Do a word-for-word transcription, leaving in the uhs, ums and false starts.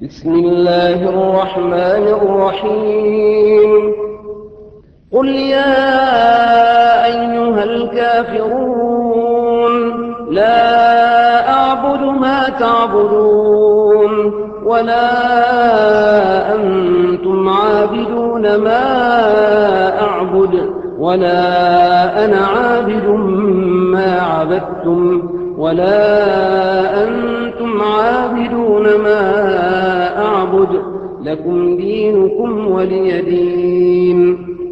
بسم الله الرحمن الرحيم قل يا أيها الكافرون لا أعبد ما تعبدون ولا أنتم عابدون ما أعبد ولا أنا عابد ما عبدتم ولا أنتم عابدون ما أعبد لكم دينكم ولي دين.